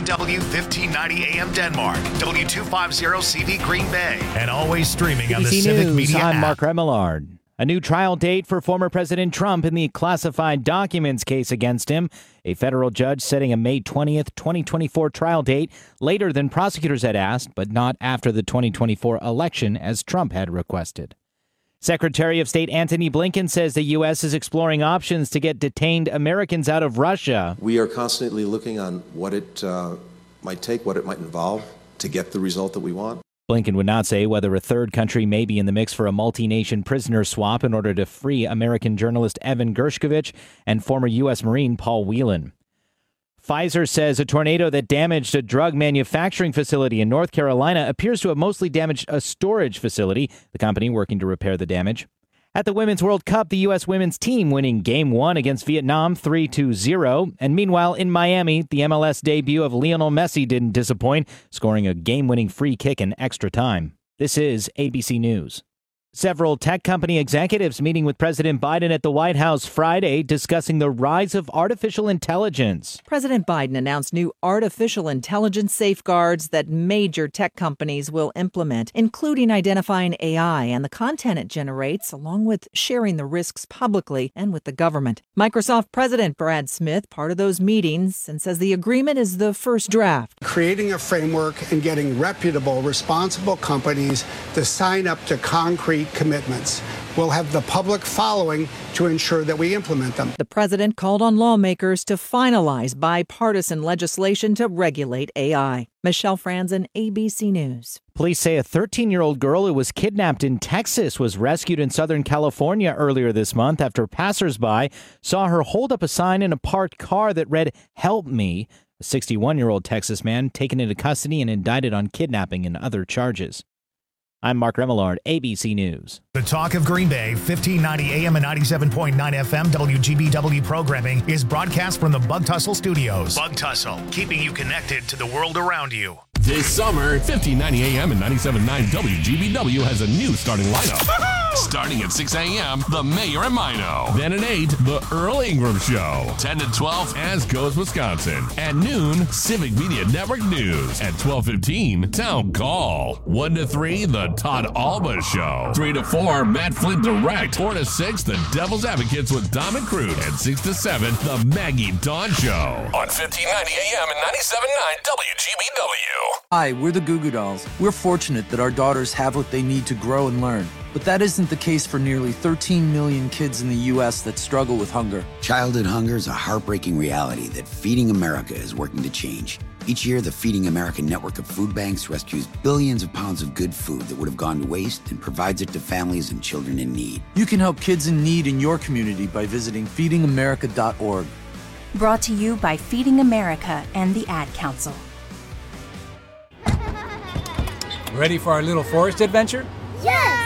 KFMW 1590 AM Denmark, W250CV Green Bay, and always streaming on the ABC Civic News, Media I'm app. Mark Remillard. A new trial date for former President Trump in the classified documents case against him. A federal judge setting a May 20th, 2024 trial date later than prosecutors had asked, but not after the 2024 election as Trump had requested. Secretary of State Antony Blinken says the U.S. is exploring options to get detained Americans out of Russia. We are constantly looking on what it might take, what it might involve to get the result that we want. Blinken would not say whether a third country may be in the mix for a multi-nation prisoner swap in order to free American journalist Evan Gershkovich and former U.S. Marine Paul Whelan. Pfizer says a tornado that damaged a drug manufacturing facility in North Carolina appears to have mostly damaged a storage facility, the company working to repair the damage. At the Women's World Cup, the U.S. women's team winning Game 1 against Vietnam 3-0. And meanwhile, in Miami, the MLS debut of Lionel Messi didn't disappoint, scoring a game-winning free kick in extra time. This is ABC News. Several tech company executives meeting with President Biden at the White House Friday discussing the rise of artificial intelligence. President Biden announced new artificial intelligence safeguards that major tech companies will implement, including identifying AI and the content it generates, along with sharing the risks publicly and with the government. Microsoft President Brad Smith part of those meetings and says the agreement is the first draft. Creating a framework and getting reputable, responsible companies to sign up to concrete commitments. We'll have the public following to ensure that we implement them. The president called on lawmakers to finalize bipartisan legislation to regulate AI. Michelle Franzen, ABC News. Police say a 13-year-old girl who was kidnapped in Texas was rescued in Southern California earlier this month after passersby saw her hold up a sign in a parked car that read, "Help me." A 61-year-old Texas man taken into custody and indicted on kidnapping and other charges. I'm Mark Remillard, ABC News. The Talk of Green Bay, 1590 AM and 97.9 FM WGBW programming is broadcast from the Bug Tussle Studios. Bug Tussle, keeping you connected to the world around you. This summer, 1590 AM and 97.9 WGBW has a new starting lineup. Starting at 6 a.m., The Mayor and Mino. Then at 8, The Earl Ingram Show. 10 to 12, As Goes Wisconsin. At noon, Civic Media Network News. At 12:15, Town Call. 1 to 3, The Todd Alba Show. 3 to 4, Matt Flint Direct. 4 to 6, The Devil's Advocates with Dom and Crute. And 6 to 7, The Maggie Dawn Show. On 1590 AM and 97.9 WGBW. Hi, we're the Goo Goo Dolls. We're fortunate that our daughters have what they need to grow and learn. But that isn't the case for nearly 13 million kids in the U.S. that struggle with hunger. Childhood hunger is a heartbreaking reality that Feeding America is working to change. Each year, the Feeding America network of food banks rescues billions of pounds of good food that would have gone to waste and provides it to families and children in need. You can help kids in need in your community by visiting feedingamerica.org. Brought to you by Feeding America and the Ad Council. Ready for our little forest adventure? Yes!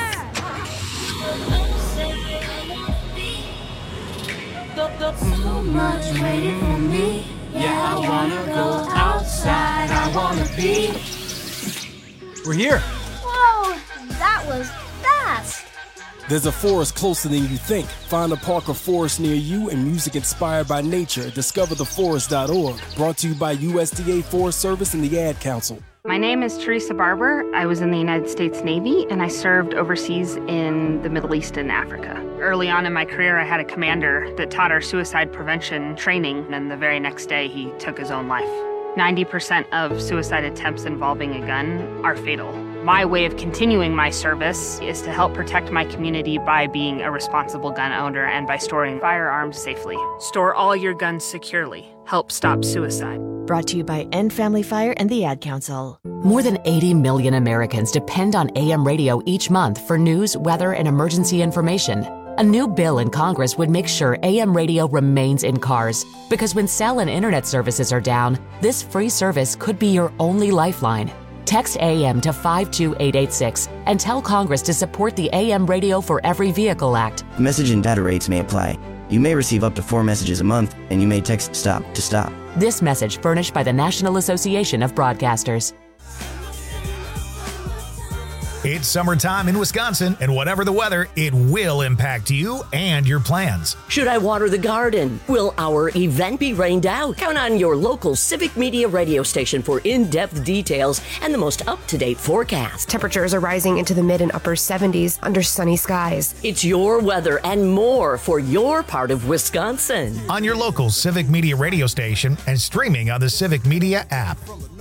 So much waiting for me. Yeah, I wanna go outside. I wanna be. We're here. Whoa, that was fast. There's a forest closer than you think. Find a park or forest near you and music inspired by nature at discovertheforest.org. Brought to you by USDA Forest Service and the Ad Council. My name is Teresa Barber. I was in the United States Navy and I served overseas in the Middle East and Africa. Early on in my career, I had a commander that taught our suicide prevention training, and the very next day he took his own life. 90% of suicide attempts involving a gun are fatal. My way of continuing my service is to help protect my community by being a responsible gun owner and by storing firearms safely. Store all your guns securely. Help stop suicide. Brought to you by End Family Fire and the Ad Council. More than 80 million Americans depend on AM radio each month for news, weather, and emergency information. A new bill in Congress would make sure AM radio remains in cars, because when cell and internet services are down, this free service could be your only lifeline. Text AM to 52886 and tell Congress to support the AM Radio for Every Vehicle Act. Message and data rates may apply. You may receive up to 4 messages a month, and you may text STOP to stop. This message furnished by the National Association of Broadcasters. It's summertime in Wisconsin, and whatever the weather, it will impact you and your plans. Should I water the garden? Will our event be rained out? Count on your local Civic Media radio station for in-depth details and the most up-to-date forecast. Temperatures are rising into the mid and upper 70s under sunny skies. It's your weather and more for your part of Wisconsin. On your local Civic Media radio station and streaming on the Civic Media app.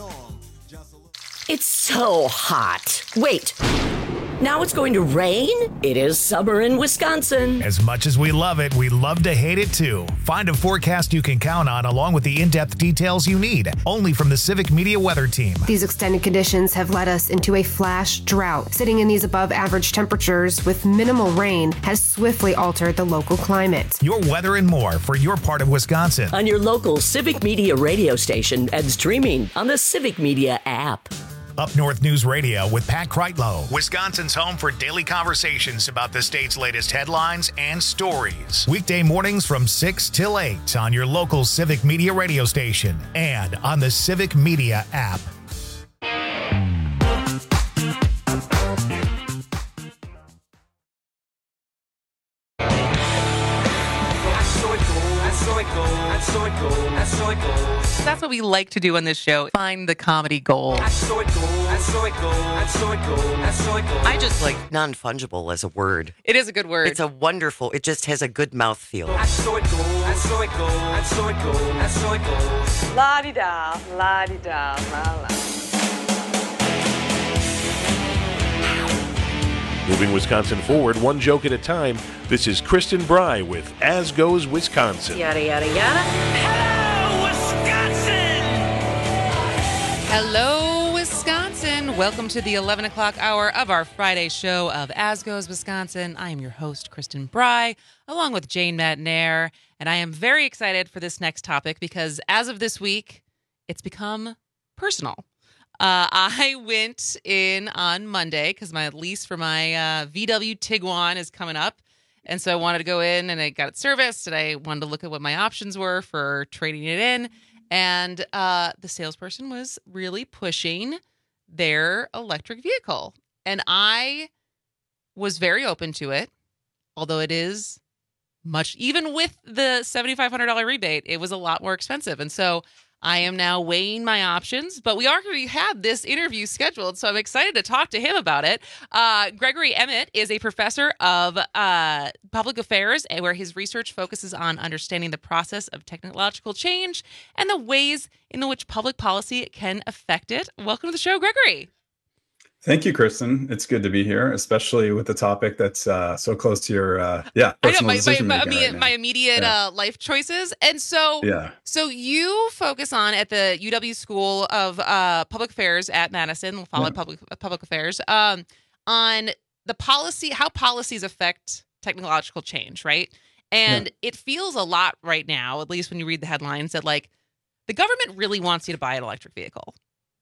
It's so hot. Wait. Now it's going to rain? It is summer in Wisconsin. As much as we love it, we love to hate it too. Find a forecast you can count on along with the in-depth details you need, only from the Civic Media Weather Team. These extended conditions have led us into a flash drought. Sitting in these above average temperatures with minimal rain has swiftly altered the local climate. Your weather and more for your part of Wisconsin. On your local Civic Media radio station and streaming on the Civic Media app. Up North News Radio with Pat Kreitlow, Wisconsin's home for daily conversations about the state's latest headlines and stories. Weekday mornings from 6 till 8 on your local Civic Media radio station and on the Civic Media app. That's what we like to do on this show. Find the comedy gold. I just like non-fungible as a word. It is a good word. It's a wonderful, it just has a good mouthfeel. La-di-da, la-di-da, la-la. Moving Wisconsin forward, one joke at a time, this is Kristen Bry with As Goes Wisconsin. Yada, yada, yada. Hello, Wisconsin! Hello, Wisconsin! Welcome to the 11 o'clock hour of our Friday show of As Goes Wisconsin. I am your host, Kristen Bry, along with Jane Madnair, and I am very excited for this next topic because as of this week, it's become personal. I went in on Monday because my lease for my VW Tiguan is coming up. And so I wanted to go in and I got it serviced and I wanted to look at what my options were for trading it in. And the salesperson was really pushing their electric vehicle. And I was very open to it, although it is much, even with the $7,500 rebate, it was a lot more expensive. And so I am now weighing my options, but we already had this interview scheduled, so I'm excited to talk to him about it. Gregory Emmett is a professor of public affairs, where his research focuses on understanding the process of technological change and the ways in which public policy can affect it. Welcome to the show, Gregory. Thank you, Kristen. It's good to be here, especially with the topic that's so close to your personal decision making. My immediate life choices. And so you focus on at the UW School of Public Affairs at Madison, followed public affairs, on the policy, how policies affect technological change, right? And it feels a lot right now, at least when you read the headlines, that like the government really wants you to buy an electric vehicle.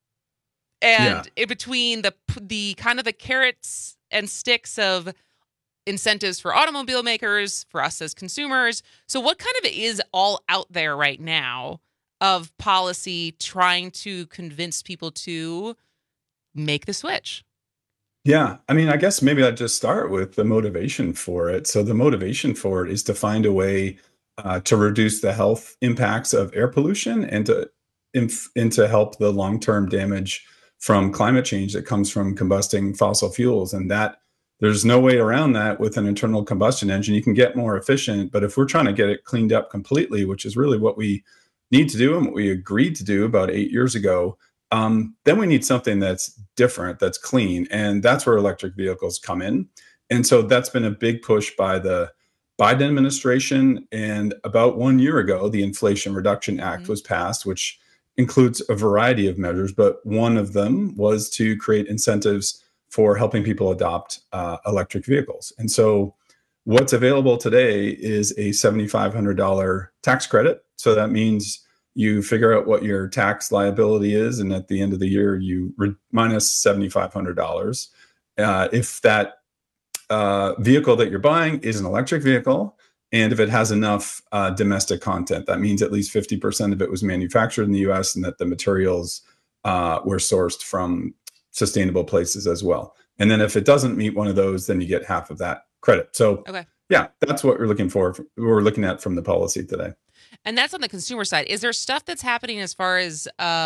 And in between the kind of the carrots and sticks of incentives for automobile makers, for us as consumers. So what kind of is all out there right now of policy trying to convince people to make the switch? Yeah, I mean, I guess maybe I'd just start with the motivation for it. So the motivation for it is to find a way to reduce the health impacts of air pollution and to help the long-term damage from climate change that comes from combusting fossil fuels. And that there's no way around that with an internal combustion engine. You can get more efficient, but if we're trying to get it cleaned up completely, which is really what we need to do and what we agreed to do about 8 years ago, then we need something that's different, that's clean. And that's where electric vehicles come in. And so that's been a big push by the Biden administration. And about 1 year ago, the Inflation Reduction Act was passed, which includes a variety of measures, but one of them was to create incentives for helping people adopt electric vehicles. And so what's available today is a $7,500 tax credit. So that means you figure out what your tax liability is, and at the end of the year, you minus $7,500. If that vehicle that you're buying is an electric vehicle, and if it has enough domestic content, that means at least 50% of it was manufactured in the U.S. and that the materials were sourced from sustainable places as well. And then if it doesn't meet one of those, then you get half of that credit. So Okay. yeah, that's what we're looking for. We're looking at from the policy today. And that's on the consumer side. Is there stuff that's happening as far as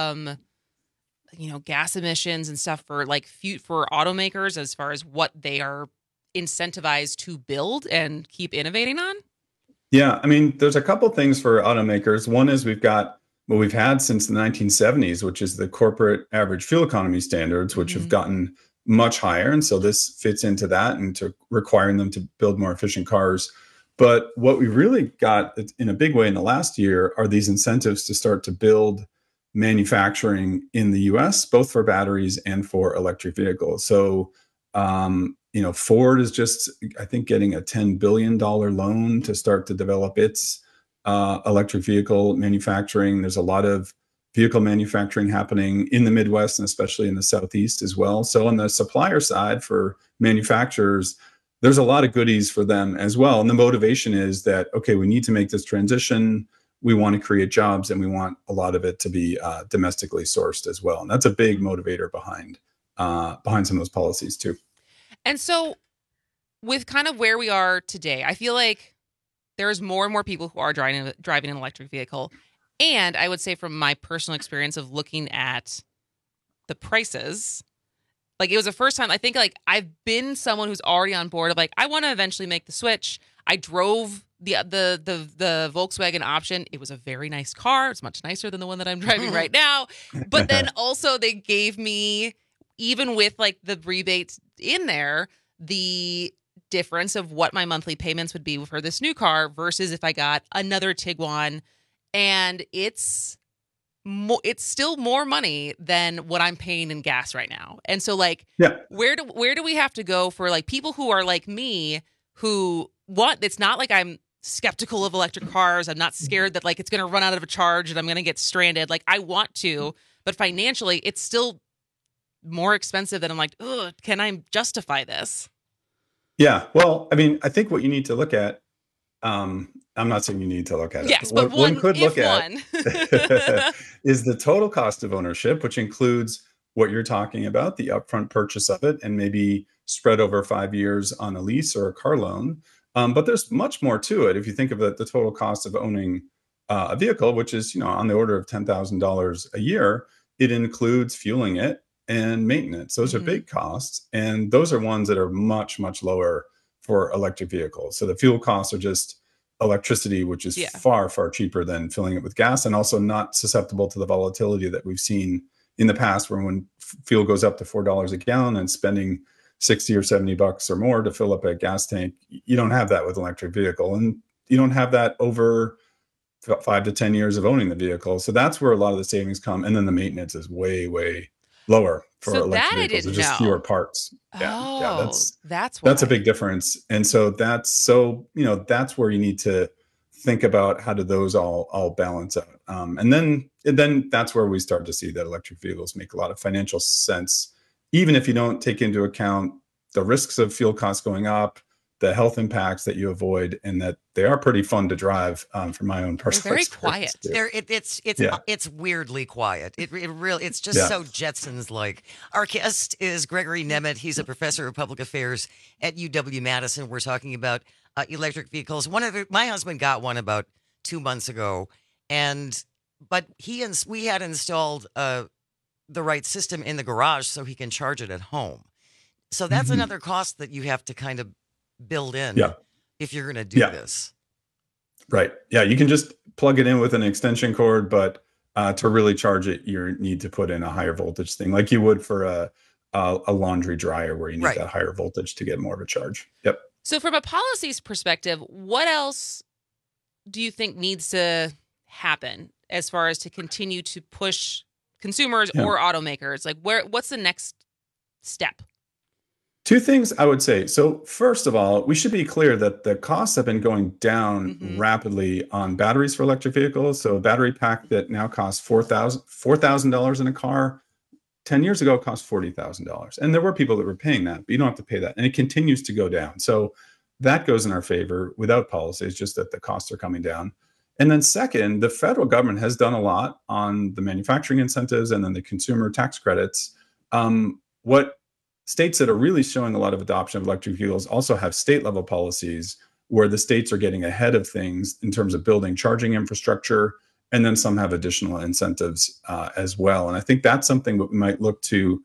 gas emissions and stuff for for automakers as far as what they are incentivized to build and keep innovating on? Yeah, I mean, there's a couple things for automakers. One is we've got what we've had since the 1970s, which is the corporate average fuel economy standards, which have gotten much higher. And so this fits into that and to requiring them to build more efficient cars. But what we really got in a big way in the last year are these incentives to start to build manufacturing in the US, both for batteries and for electric vehicles. So, Ford is just, I think, getting a $10 billion loan to start to develop its electric vehicle manufacturing. There's a lot of vehicle manufacturing happening in the Midwest and especially in the Southeast as well. So on the supplier side for manufacturers, there's a lot of goodies for them as well. And the motivation is that, okay, we need to make this transition. We want to create jobs and we want a lot of it to be domestically sourced as well. And that's a big motivator behind some of those policies too. And so with kind of where we are today, I feel like there's more and more people who are driving an electric vehicle. And I would say from my personal experience of looking at the prices, it was the first time I think I've been someone who's already on board of I want to eventually make the switch. I drove the Volkswagen option. It was a very nice car. It's much nicer than the one that I'm driving right now. But then also they gave me, even with the rebates in there, the difference of what my monthly payments would be for this new car versus if I got another Tiguan. And it's still more money than what I'm paying in gas right now. And so where do we have to go for people who are like me, who it's not like I'm skeptical of electric cars. I'm not scared that it's going to run out of a charge and I'm going to get stranded. I want to, but financially it's still more expensive than I'm ugh, can I justify this? Yeah. Well, I mean, I think what you need to look at, I'm not saying you need to look at it. Yes, but one could look at is the total cost of ownership, which includes what you're talking about, the upfront purchase of it, and maybe spread over 5 years on a lease or a car loan. But there's much more to it. If you think of the total cost of owning a vehicle, which is on the order of $10,000 a year, it includes fueling it and maintenance. Those are big costs, and those are ones that are much, much lower for electric vehicles. So the fuel costs are just electricity, which is far, far cheaper than filling it with gas, and also not susceptible to the volatility that we've seen in the past, where when fuel goes up to $4 a gallon and spending $60 or $70 or more to fill up a gas tank, you don't have that with an electric vehicle, and you don't have that over 5 to 10 years of owning the vehicle. So that's where a lot of the savings come, and then the maintenance is way, way lower for electric vehicles. There's just fewer parts. That's a big difference. And so that's where you need to think about how do those all balance out. And then that's where we start to see that electric vehicles make a lot of financial sense, even if you don't take into account the risks of fuel costs going up, the health impacts that you avoid, and that they are pretty fun to drive. From my own personal experience. They're very quiet. It's weirdly quiet. It really, it's just so Jetsons like. Our guest is Gregory Nemeth. He's a professor of public affairs at UW-Madison. We're talking about electric vehicles. My husband got one about 2 months ago, but we had installed the right system in the garage so he can charge it at home. So that's another cost that you have to kind of build in if you're going to do this. Right. Yeah. You can just plug it in with an extension cord, but to really charge it, you need to put in a higher voltage thing, like you would for a laundry dryer, where you need that higher voltage to get more of a charge. Yep. So from a policies perspective, what else do you think needs to happen as far as to continue to push consumers or automakers? What's the next step? Two things I would say. So first of all, we should be clear that the costs have been going down rapidly on batteries for electric vehicles. So a battery pack that now costs $4,000 in a car, 10 years ago cost $40,000. And there were people that were paying that, but you don't have to pay that. And it continues to go down. So that goes in our favor without policy. It's just that the costs are coming down. And then second, the federal government has done a lot on the manufacturing incentives and then the consumer tax credits. What states that are really showing a lot of adoption of electric vehicles also have state level policies where the states are getting ahead of things in terms of building charging infrastructure, and then some have additional incentives as well. And I think that's something that we might look to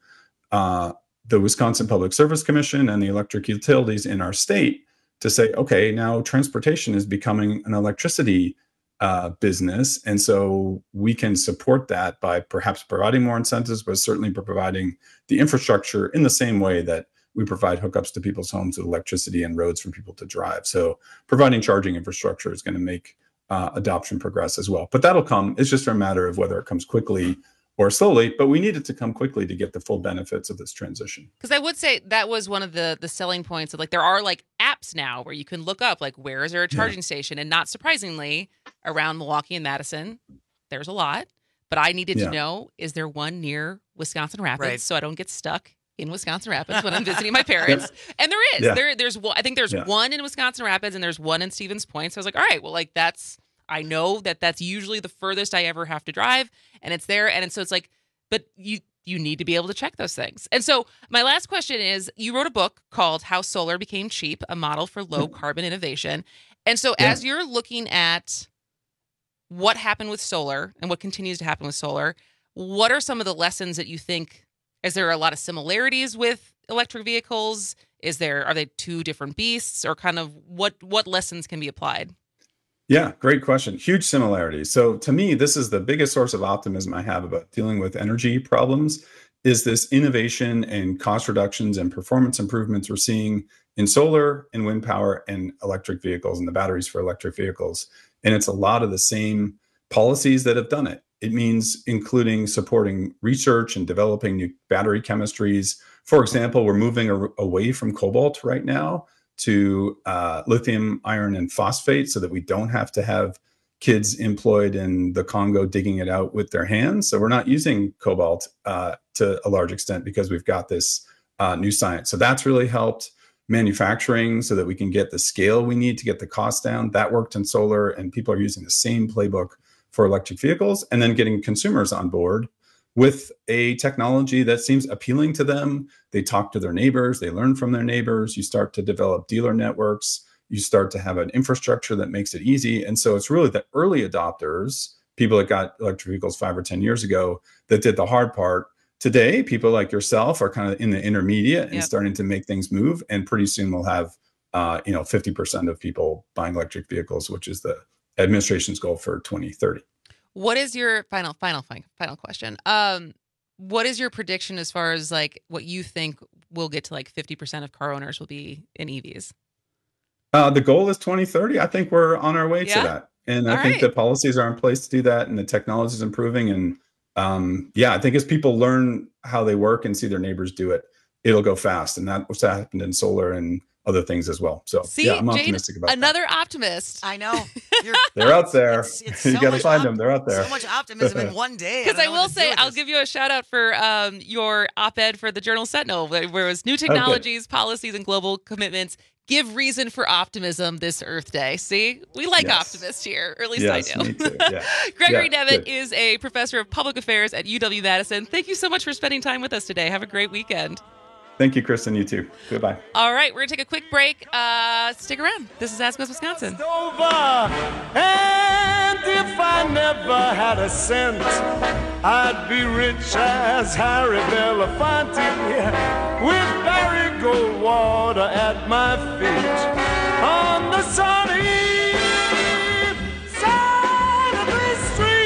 the Wisconsin Public Service Commission and the electric utilities in our state to say, okay, now transportation is becoming an electricity business. And so we can support that by perhaps providing more incentives, but certainly providing the infrastructure in the same way that we provide hookups to people's homes with electricity and roads for people to drive. So providing charging infrastructure is going to make adoption progress as well. But that'll come. It's just a matter of whether it comes quickly or slowly, but we need it to come quickly to get the full benefits of this transition. Because I would say that was one of the selling points of, like, there are like apps now where you can look up, like, where is there a charging station? And not surprisingly, around Milwaukee and Madison, there's a lot. But I needed to know, is there one near Wisconsin Rapids so I don't get stuck in Wisconsin Rapids when I'm visiting my parents? And there is. There's one. I think there's one in Wisconsin Rapids and there's one in Stevens Point. So I was like, all right, well, like, I know that's usually the furthest I ever have to drive, and it's there. And so it's like, but you need to be able to check those things. And so my last question is, you wrote a book called How Solar Became Cheap, a model for low carbon innovation. And so as you're looking at what happened with solar and what continues to happen with solar, what are some of the lessons that you think, is there a lot of similarities with electric vehicles? Are they two different beasts, or kind of what lessons can be applied? Yeah, great question. Huge similarities. So to me, this is the biggest source of optimism I have about dealing with energy problems, is this innovation and cost reductions and performance improvements we're seeing in solar and wind power and electric vehicles and the batteries for electric vehicles. And it's a lot of the same policies that have done it. It means including supporting research and developing new battery chemistries. For example, we're moving away from cobalt right now to lithium, iron, and phosphate, so that we don't have to have kids employed in the Congo digging it out with their hands. So we're not using cobalt to a large extent because we've got this new science. So that's really helped manufacturing so that we can get the scale we need to get the cost down. That worked in solar, and people are using the same playbook for electric vehicles, and then getting consumers on board with a technology that seems appealing to them. They talk to their neighbors, they learn from their neighbors, you start to develop dealer networks, you start to have an infrastructure that makes it easy. And so it's really the early adopters, people that got electric vehicles 5 or 10 years ago, that did the hard part. Today, people like yourself are kind of in the intermediate and starting to make things move. And pretty soon we'll have 50% of people buying electric vehicles, which is the administration's goal for 2030. What is your final question? What is your prediction as far as, like, what you think will get to, like, 50% of car owners will be in EVs? The goal is 2030. I think we're on our way to that. And I think the policies are in place to do that, and the technology is improving. And I think as people learn how they work and see their neighbors do it, it'll go fast. And that's what happened in solar and other things as well. So I'm optimistic about another optimist. I know. They're out there. It's you so got to find them. They're out there. So much optimism in one day. Because I will say, I'll give you a shout out for your op-ed for the Journal Sentinel, where it was new technologies, policies, and global commitments give reason for optimism this Earth Day. See, we like optimists here, or at least I do. Me too. Yeah. Gregory Nevitt is a professor of public affairs at UW-Madison. Thank you so much for spending time with us today. Have a great weekend. Thank you, Kristen. You too. Goodbye. All right, we're going to take a quick break. Stick around. This is As Goes Wisconsin. It's over. And if I never had a cent, I'd be rich as Harry Belafonte, with Barry Goldwater at my feet on the sunny side of the street.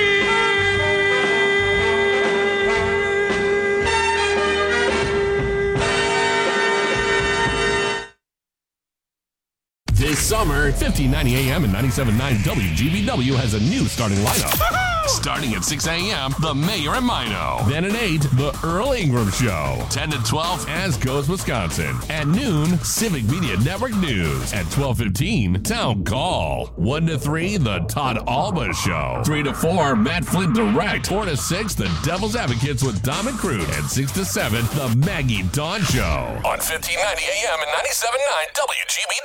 This summer, 1590 AM and 97.9 WGBW has a new starting lineup. Starting at 6 a.m., The Mayor and Mino. Then at 8, The Earl Ingram Show. 10 to 12, As Goes Wisconsin. At noon, Civic Media Network News. At 12:15, Town Call. 1 to 3, The Todd Alba Show. 3 to 4, Matt Flint Direct. 4 to 6, The Devil's Advocates with Dom and Crude. And 6 to 7, The Maggie Dawn Show. On 1590 AM and 97.9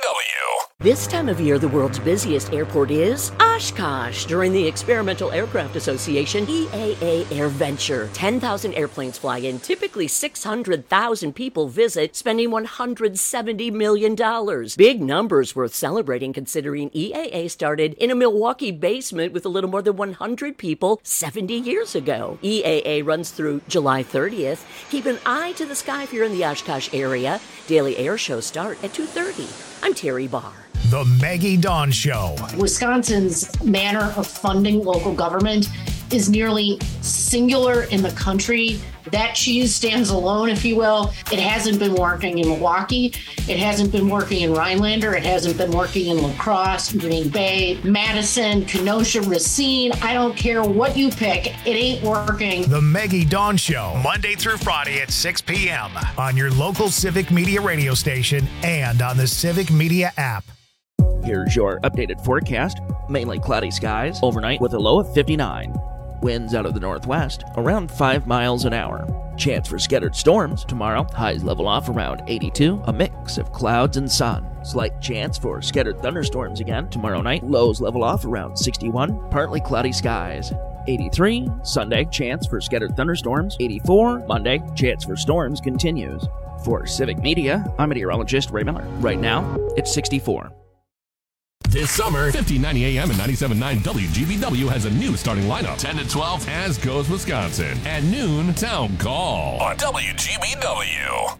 WGBW. This time of year, the world's busiest airport is Oshkosh. During the experimental aircraft Association, EAA AirVenture. 10,000 airplanes fly in, typically 600,000 people visit, spending $170 million. Big numbers worth celebrating considering EAA started in a Milwaukee basement with a little more than 100 people 70 years ago. EAA runs through July 30th. Keep an eye to the sky if you're in the Oshkosh area. Daily air shows start at 2:30. I'm Terry Barr. The Maggie Dawn Show. Wisconsin's manner of funding local government is nearly singular in the country. That cheese stands alone, if you will. It hasn't been working in Milwaukee. It hasn't been working in Rhinelander. It hasn't been working in La Crosse, Green Bay, Madison, Kenosha, Racine. I don't care what you pick. It ain't working. The Maggie Dawn Show, Monday through Friday at 6 p.m. on your local Civic Media radio station and on the Civic Media app. Here's your updated forecast. Mainly cloudy skies overnight with a low of 59. Winds out of the northwest around 5 miles an hour. Chance for scattered storms tomorrow. Highs level off around 82. A mix of clouds and sun. Slight chance for scattered thunderstorms again tomorrow night. Lows level off around 61. Partly cloudy skies. 83. Sunday, chance for scattered thunderstorms. 84. Monday, chance for storms continues. For Civic Media, I'm meteorologist Ray Miller. Right now, it's 64. This summer, 1590 AM and 97.9 WGBW has a new starting lineup. 10 to 12, As Goes Wisconsin. At noon, Town Call on WGBW.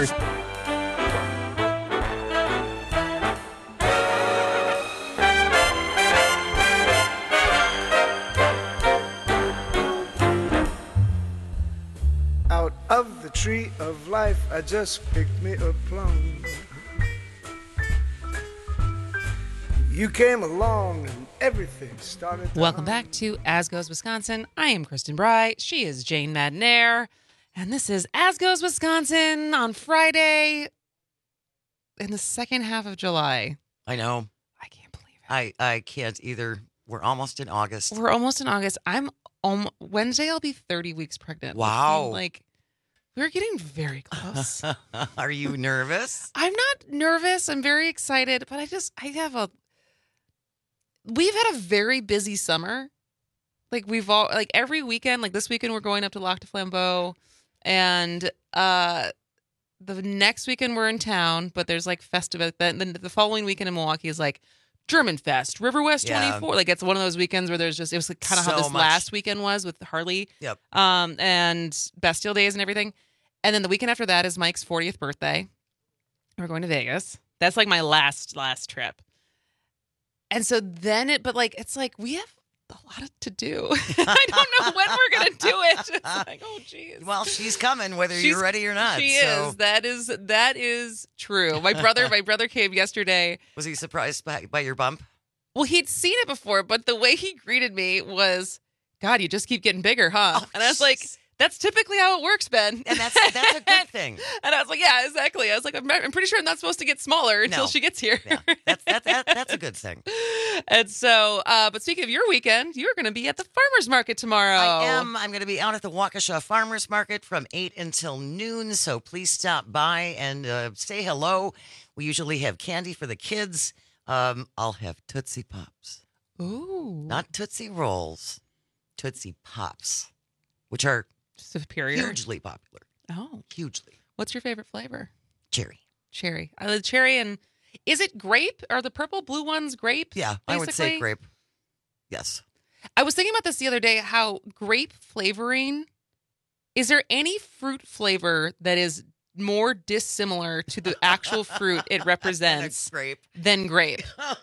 Out of the tree of life, I just picked me a plum. You came along and everything started. Welcome back to As Goes Wisconsin. I am Kristen Bry. She is Jane Madnair. And this is As Goes Wisconsin on Friday in the second half of July. I know. I can't believe it. I can't either. We're almost in August. Wednesday I'll be 30 weeks pregnant. Wow. We're getting very close. Are you nervous? I'm not nervous. I'm very excited, but we've had a very busy summer. Every weekend, this weekend we're going up to Lac du Flambeau, and the next weekend we're in town, but there's festival. Then the following weekend in Milwaukee is German Fest, River West 24. It's one of those weekends where there's it was kind of how this last weekend was with Harley. Yep. And Bastille Days and everything. And then the weekend after that is Mike's 40th birthday. We're going to Vegas. That's my last trip. And so then we have a lot to do. I don't know when we're going to do it. It's oh, geez. Well, she's coming whether you're ready or not. She is. That is true. My brother came yesterday. Was he surprised by your bump? Well, he'd seen it before, but the way he greeted me was, God, you just keep getting bigger, huh? And I was like, that's typically how it works, Ben. And that's a good thing. And I was like, yeah, exactly. I was like, I'm pretty sure I'm not supposed to get smaller until she gets here. Yeah, that's a good thing. And so, but speaking of your weekend, you're going to be at the farmer's market tomorrow. I am. I'm going to be out at the Waukesha Farmer's Market from 8 until noon. So please stop by and say hello. We usually have candy for the kids. I'll have Tootsie Pops. Ooh. Not Tootsie Rolls. Tootsie Pops, which are superior, hugely popular. Oh, hugely. What's your favorite flavor? Cherry. I love cherry. And is it grape? Are the purple blue ones grape? Yeah, basically? I would say grape. Yes. I was thinking about this the other day, how grape flavoring, is there any fruit flavor that is more dissimilar to the actual fruit it represents than grape?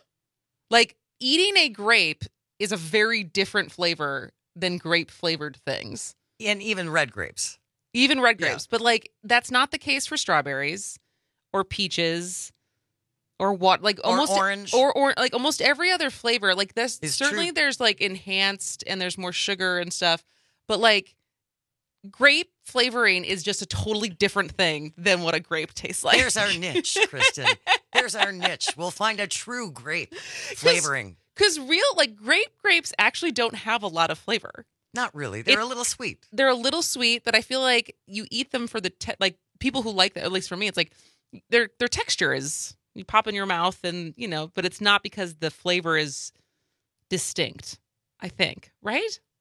Eating a grape is a very different flavor than grape flavored things. And even red grapes. But that's not the case for strawberries or peaches or what, almost orange or almost every other flavor. This certainly true. There's enhanced and there's more sugar and stuff, but grape flavoring is just a totally different thing than what a grape tastes like. There's our niche, Kristen. There's our niche. We'll find a true grape flavoring. Because grapes actually don't have a lot of flavor. Not really. They're a little sweet. They're a little sweet, but I feel like you eat them for the people who like that. At least for me, it's their texture is, you pop in your mouth and but it's not because the flavor is distinct. I think, right?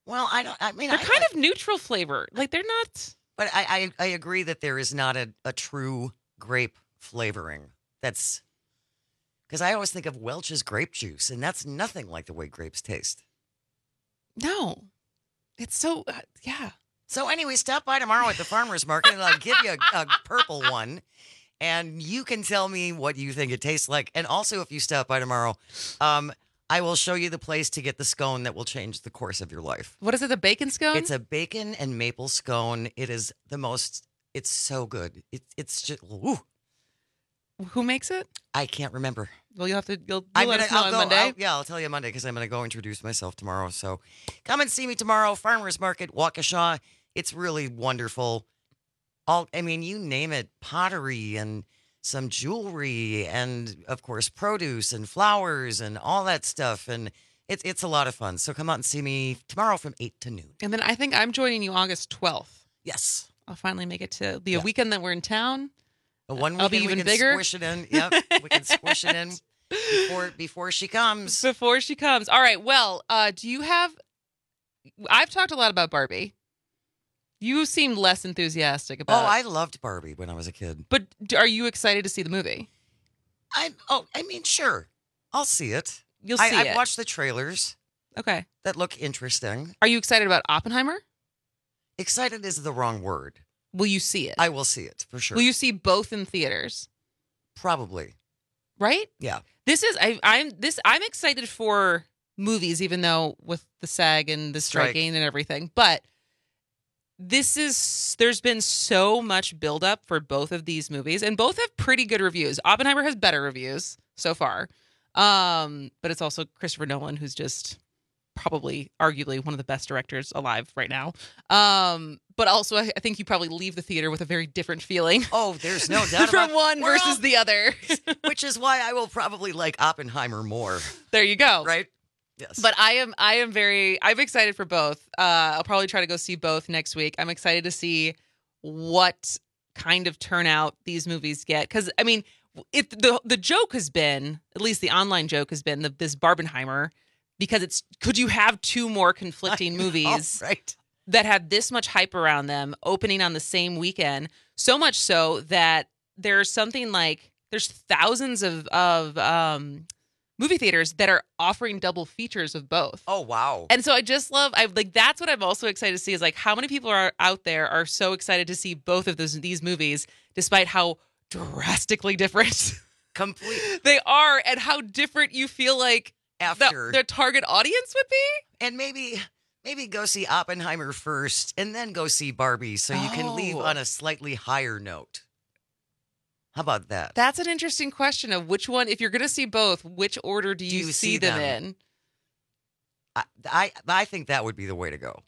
Well, they're kind of neutral flavor. Like they're not. But I agree that there is not a true grape flavoring. That's because I always think of Welch's grape juice, and that's nothing like the way grapes taste. No, it's so yeah. So anyway, stop by tomorrow at the farmer's market, and I'll give you a purple one, and you can tell me what you think it tastes like. And also, if you stop by tomorrow, I will show you the place to get the scone that will change the course of your life. What is it, the bacon scone? It's a bacon and maple scone. It is the most, it's so good. It's just, woo. Who makes it? I can't remember. Well, you'll let us know on Monday. I'll tell you Monday because I'm going to go introduce myself tomorrow. So come and see me tomorrow, Farmer's Market, Waukesha. It's really wonderful. You name it, pottery and some jewelry and, of course, produce and flowers and all that stuff. And it's a lot of fun. So come out and see me tomorrow from 8 to noon. And then I think I'm joining you August 12th. Yes. I'll finally make it to be a weekend that we're in town. One I'll be weekend even we can bigger. Squish it in. Yep, we can squish it in before she comes. Before she comes. All right. Well, do you have... I've talked a lot about Barbie. You seemed less enthusiastic about it. Oh, I loved Barbie when I was a kid. But are you excited to see the movie? Sure. I'll see it. You'll see it. I've watched the trailers. Okay. That look interesting. Are you excited about Oppenheimer? Excited is the wrong word. Will you see it? I will see it, for sure. Will you see both in theaters? Probably. Right? Yeah. I'm excited for movies, even though with the SAG and the striking and everything. But there's been so much buildup for both of these movies, and both have pretty good reviews. Oppenheimer has better reviews so far. But it's also Christopher Nolan, who's just probably arguably one of the best directors alive right now. But also I think you probably leave the theater with a very different feeling. Oh, there's no doubt from one versus the other. Which is why I will probably like Oppenheimer more. There you go. Right? Yes. But I'm excited for both. I'll probably try to go see both next week. I'm excited to see what kind of turnout these movies get. Because, the joke has been, at least the online joke has been, this Barbenheimer, because could you have two more conflicting movies that have this much hype around them opening on the same weekend? So much so that there's something like, there's thousands of movie theaters that are offering double features of both. Oh, wow. And so I just love, that's what I'm also excited to see is like how many people are out there are so excited to see both of these movies, despite how drastically different they are and how different you feel like after their target audience would be. And maybe go see Oppenheimer first and then go see Barbie so you can leave on a slightly higher note. How about that? That's an interesting question of which one, if you're going to see both, which order do you see them in? I think that would be the way to go.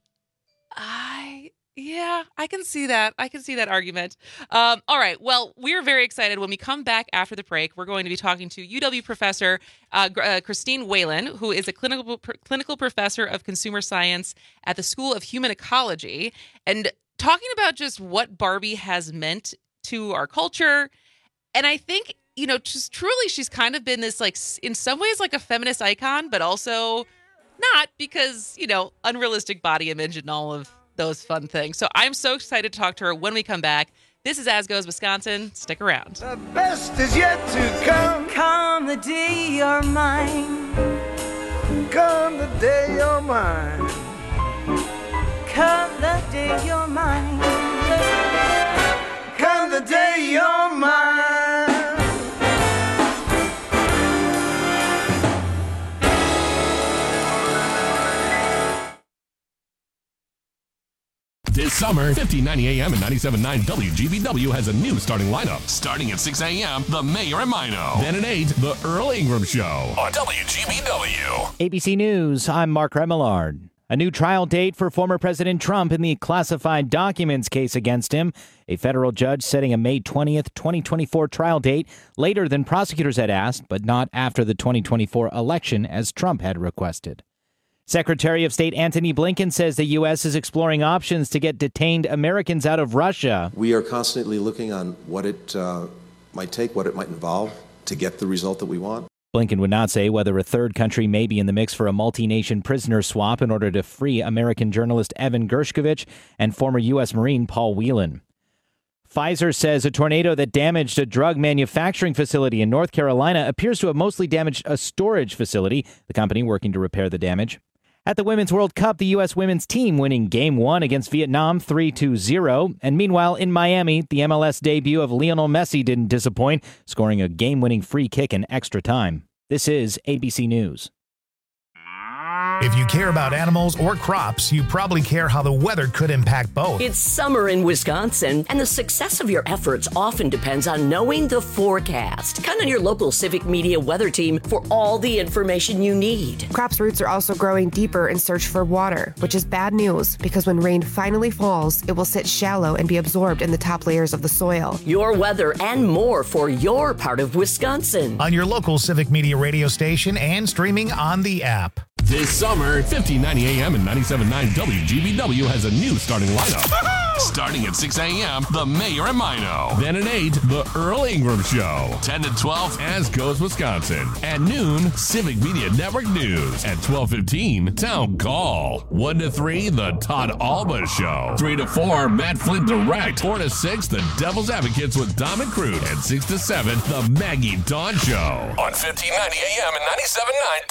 Yeah, I can see that. I can see that argument. All right. Well, we're very excited. When we come back after the break, we're going to be talking to UW professor Christine Whalen, who is a clinical professor of consumer science at the School of Human Ecology, and talking about just what Barbie has meant to our culture. And I think, just truly, she's kind of been this, like, in some ways, like a feminist icon, but also not because, unrealistic body image and all of those fun things. So I'm so excited to talk to her when we come back. This is As Goes Wisconsin. Stick around. The best is yet to come. Come the day you're mine. Come the day you're mine. Come the day you're mine. Come the day you're mine. This summer, 1590 AM and 97.9 WGBW has a new starting lineup. Starting at 6 a.m., The Mayor and Mino. Then at 8, The Earl Ingram Show on WGBW. ABC News, I'm Mark Remillard. A new trial date for former President Trump in the classified documents case against him. A federal judge setting a May 20th, 2024 trial date later than prosecutors had asked, but not after the 2024 election as Trump had requested. Secretary of State Antony Blinken says the U.S. is exploring options to get detained Americans out of Russia. We are constantly looking on what it might take, what it might involve to get the result that we want. Blinken would not say whether a third country may be in the mix for a multi-nation prisoner swap in order to free American journalist Evan Gershkovich and former U.S. Marine Paul Whelan. Pfizer says a tornado that damaged a drug manufacturing facility in North Carolina appears to have mostly damaged a storage facility, the company working to repair the damage. At the Women's World Cup, the U.S. women's team winning Game 1 against Vietnam 3-0. And meanwhile, in Miami, the MLS debut of Lionel Messi didn't disappoint, scoring a game-winning free kick in extra time. This is ABC News. If you care about animals or crops, you probably care how the weather could impact both. It's summer in Wisconsin, and the success of your efforts often depends on knowing the forecast. Count on your local Civic Media weather team for all the information you need. Crops' roots are also growing deeper in search for water, which is bad news because when rain finally falls, it will sit shallow and be absorbed in the top layers of the soil. Your weather and more for your part of Wisconsin. On your local Civic Media radio station and streaming on the app. This summer, 1590 AM and 97.9 WGBW has a new starting lineup. Starting at 6 a.m., The Mayor and Mino. Then at 8, The Earl Ingram Show. 10 to 12, As Goes Wisconsin. At noon, Civic Media Network News. At 12:15, Town Call. 1 to 3, The Todd Alba Show. 3 to 4, Matt Flint Direct. 4 to 6, The Devil's Advocates with Dom and Crude. And 6 to 7, The Maggie Dawn Show. On 1590 AM and 97.9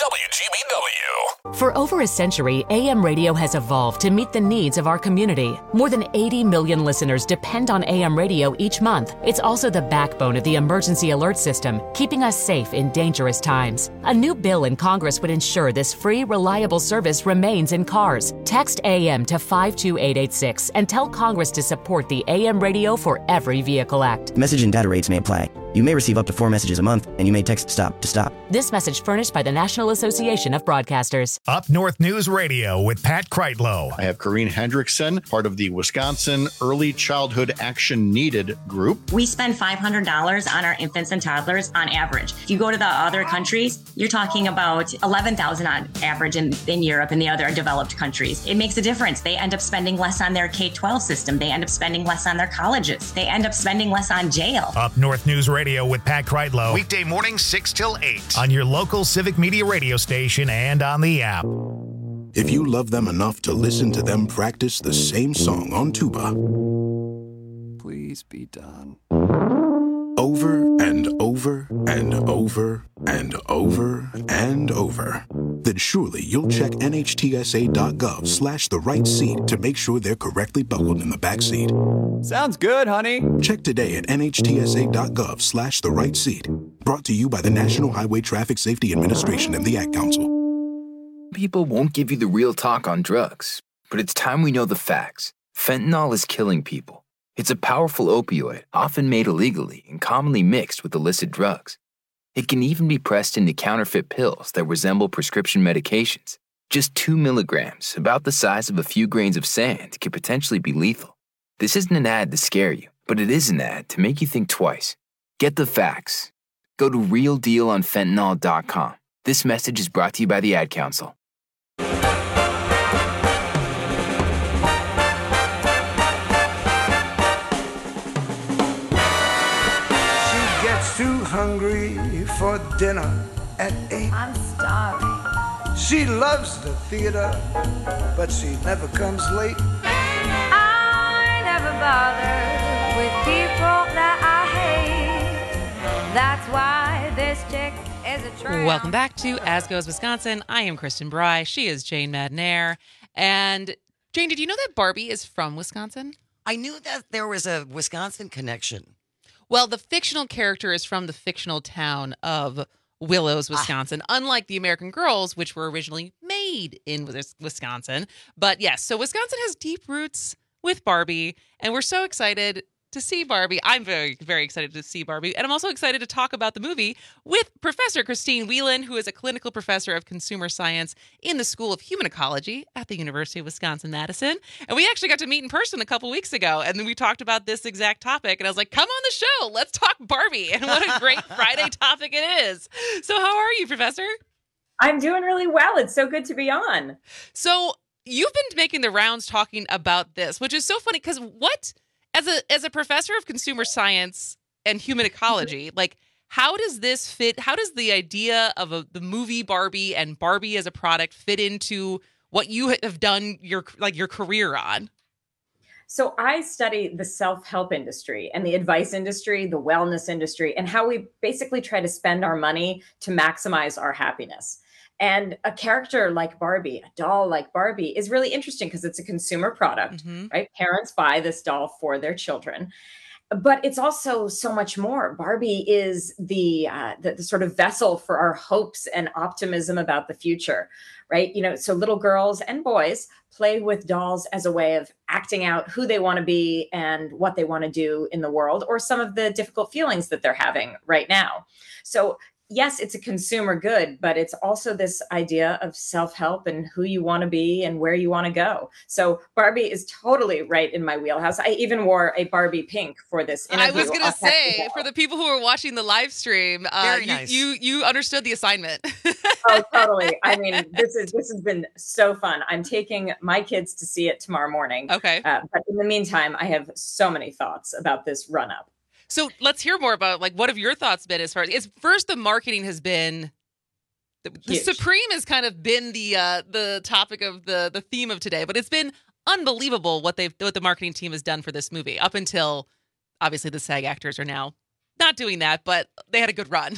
WGBW. For over a century, AM radio has evolved to meet the needs of our community. More than 80 million listeners depend on AM radio each month. It's also the backbone of the emergency alert system, keeping us safe in dangerous times. A new bill in Congress would ensure this free, reliable service remains in cars. Text AM to 52886 and tell Congress to support the AM Radio for Every Vehicle Act. Message and data rates may apply. You may receive up to 4 messages a month, and you may text STOP to stop. This message furnished by the National Association of Broadcasters. Up North News Radio with Pat Kreitlow. I have Corrine Hendrickson, part of the Wisconsin Early Childhood Action Needed group. We spend $500 on our infants and toddlers on average. If you go to the other countries, you're talking about $11,000 on average in Europe and the other developed countries. It makes a difference. They end up spending less on their K-12 system. They end up spending less on their colleges. They end up spending less on jail. Up North News Radio with Pat Kreitlow. Weekday mornings 6 till 8 on your local Civic Media radio station and on the app. If you love them enough to listen to them practice the same song on tuba, please be done. Over and over and over and over and over, then surely you'll check NHTSA.gov/the right seat to make sure they're correctly buckled in the back seat. Sounds good, honey. Check today at NHTSA.gov/the right seat. Brought to you by the National Highway Traffic Safety Administration and the Ad Council. People won't give you the real talk on drugs, but it's time we know the facts. Fentanyl is killing people. It's a powerful opioid, often made illegally and commonly mixed with illicit drugs. It can even be pressed into counterfeit pills that resemble prescription medications. Just 2 milligrams, about the size of a few grains of sand, could potentially be lethal. This isn't an ad to scare you, but it is an ad to make you think twice. Get the facts. Go to realdealonfentanyl.com. This message is brought to you by the Ad Council. Too hungry for dinner at 8. I'm starving. She loves the theater, but she never comes late. I never bother with people that I hate. That's why this chick is a tramp. Welcome back to As Goes Wisconsin. I am Kristen Bry. She is Jane Madnair. And Jane, did you know that Barbie is from Wisconsin? I knew that there was a Wisconsin connection. Well, the fictional character is from the fictional town of Willows, Wisconsin, unlike the American Girls, which were originally made in Wisconsin. But yes, so Wisconsin has deep roots with Barbie, and we're so excited to see Barbie. I'm very, very excited to see Barbie. And I'm also excited to talk about the movie with Professor Christine Whelan, who is a clinical professor of consumer science in the School of Human Ecology at the University of Wisconsin-Madison. And we actually got to meet in person a couple weeks ago, and then we talked about this exact topic. And I was like, come on the show. Let's talk Barbie. And what a great Friday topic it is. So how are you, Professor? I'm doing really well. It's so good to be on. So you've been making the rounds talking about this, which is so funny because as a professor of consumer science and human ecology, like, How does this fit? How does the idea of the movie Barbie and Barbie as a product fit into what you have done your career on? So I study the self-help industry and the advice industry, the wellness industry, and how we basically try to spend our money to maximize our happiness. And a character like Barbie, a doll like Barbie, is really interesting because it's a consumer product, right? Parents buy this doll for their children. But it's also so much more. Barbie is the sort of vessel for our hopes and optimism about the future, right? So little girls and boys play with dolls as a way of acting out who they want to be and what they want to do in the world, or some of the difficult feelings that they're having right now. So yes, it's a consumer good, but it's also this idea of self-help and who you want to be and where you want to go. So Barbie is totally right in my wheelhouse. I even wore a Barbie pink for this interview. I was going to say, for the people who are watching the live stream, Very nice. you understood the assignment. Oh, totally. I mean, this has been so fun. I'm taking my kids to see it tomorrow morning. Okay. But in the meantime, I have so many thoughts about this run-up. So let's hear more about what have your thoughts been as far as first the marketing has been the Supreme has kind of been the topic of the theme of today, but it's been unbelievable what the marketing team has done for this movie up until obviously the SAG actors are now not doing that, but they had a good run.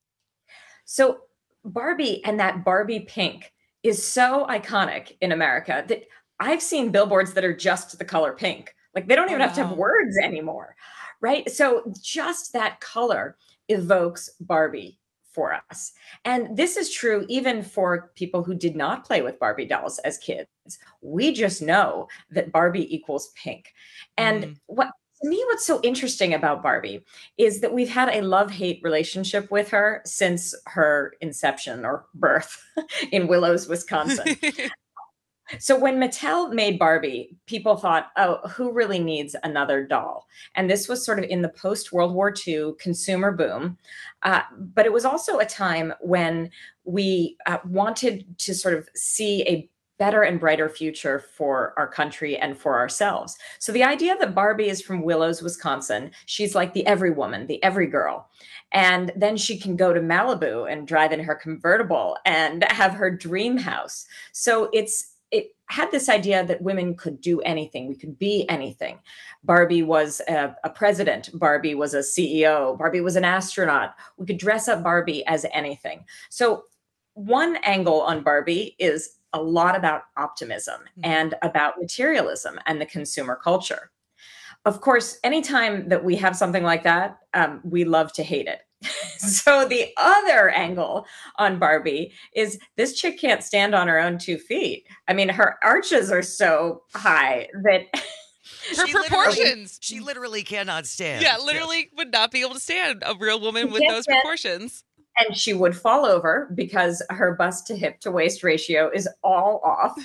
So Barbie and that Barbie pink is so iconic in America that I've seen billboards that are just the color pink. Like they don't even have to have words anymore. Right. So just that color evokes Barbie for us. And this is true even for people who did not play with Barbie dolls as kids. We just know that Barbie equals pink. And what's so interesting about Barbie is that we've had a love-hate relationship with her since her inception or birth in Willows, Wisconsin. So when Mattel made Barbie, people thought, oh, who really needs another doll? And this was sort of in the post-World War II consumer boom. But it was also a time when we wanted to sort of see a better and brighter future for our country and for ourselves. So the idea that Barbie is from Willows, Wisconsin, she's like the every woman, the every girl. And then she can go to Malibu and drive in her convertible and have her dream house. So it had this idea that women could do anything. We could be anything. Barbie was a president. Barbie was a CEO. Barbie was an astronaut. We could dress up Barbie as anything. So one angle on Barbie is a lot about optimism and about materialism and the consumer culture. Of course, anytime that we have something like that, we love to hate it. So the other angle on Barbie is this chick can't stand on her own 2 feet. I mean, her arches are so high that her proportions. She literally cannot stand. Yeah, literally would not be able to stand a real woman with those proportions. And she would fall over because her bust to hip to waist ratio is all off.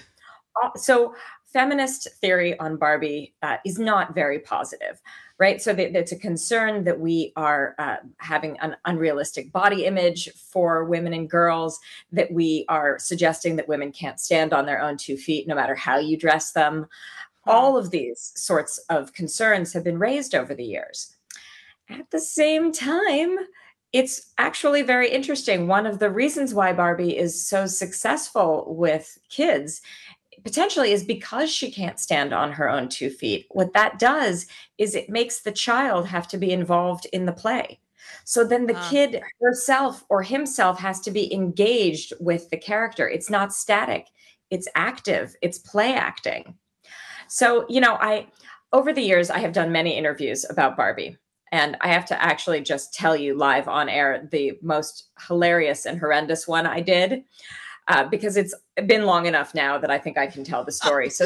So feminist theory on Barbie is not very positive, right? So it's a concern that we are having an unrealistic body image for women and girls, that we are suggesting that women can't stand on their own 2 feet no matter how you dress them. All of these sorts of concerns have been raised over the years. At the same time, it's actually very interesting. One of the reasons why Barbie is so successful with kids potentially is because she can't stand on her own 2 feet. What that does is it makes the child have to be involved in the play. So then the kid herself or himself has to be engaged with the character. It's not static. It's active. It's play acting. So, over the years, I have done many interviews about Barbie. And I have to actually just tell you live on air the most hilarious and horrendous one I did. Because it's been long enough now that I think I can tell the story. So